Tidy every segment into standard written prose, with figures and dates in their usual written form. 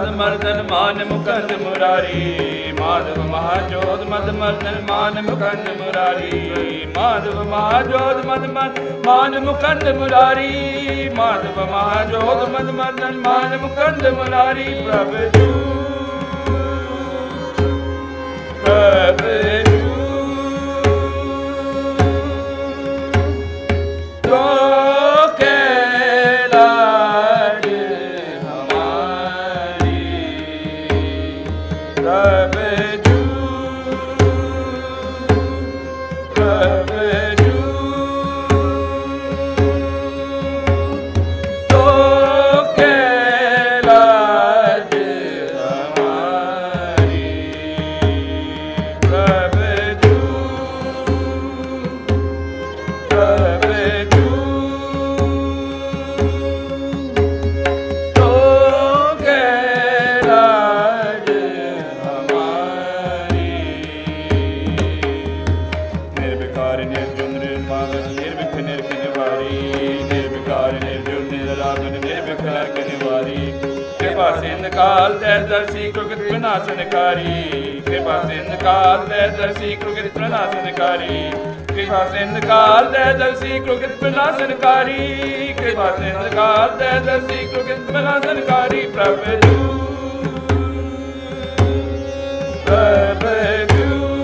मद मर्दन मान मुकुंद मुरारी माधव महाजोत मद मर्दन मान मुकुंद मुरारी माधव महाजोत मद मान मुकुंद मुरारी माधव महाजोत मद मर्दन मान मुकुंद मुरारी प्रभु प्रभु काल दर्शी कृत विनाशनकारी कृपा सिंध काल दर्शी कृत विनाशनकारी कृपा सिंध काल दर्शी कृत विनाशनकारी कृपा सिंध काल दर्शी कृत विनाशनकारी प्रभु प्रभु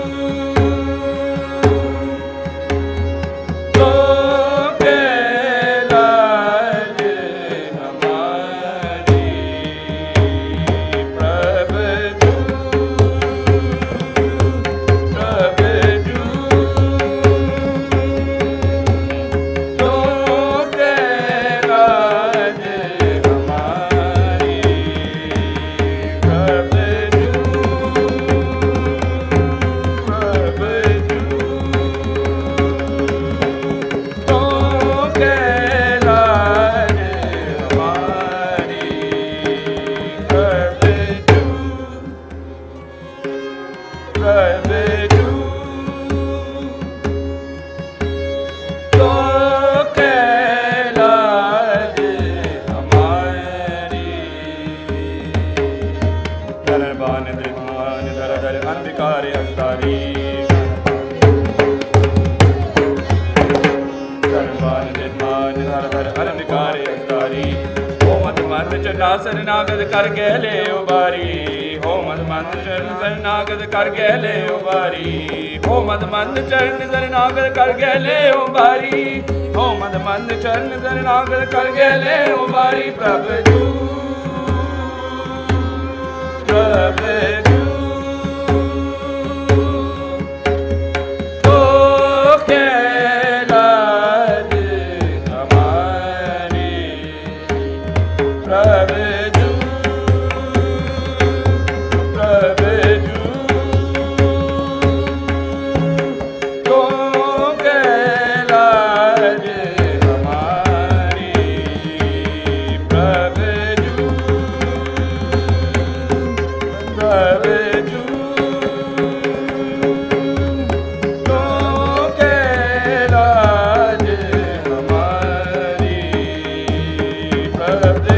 शरणागत कर गले उबारी हो मद मंद चरण शरणागत कर गले उबारी हो मद मंद चरण शरणागत कर गले उबारी हो मद मंद चरण शरणागत कर गले उबारी प्रभु प्रभु Love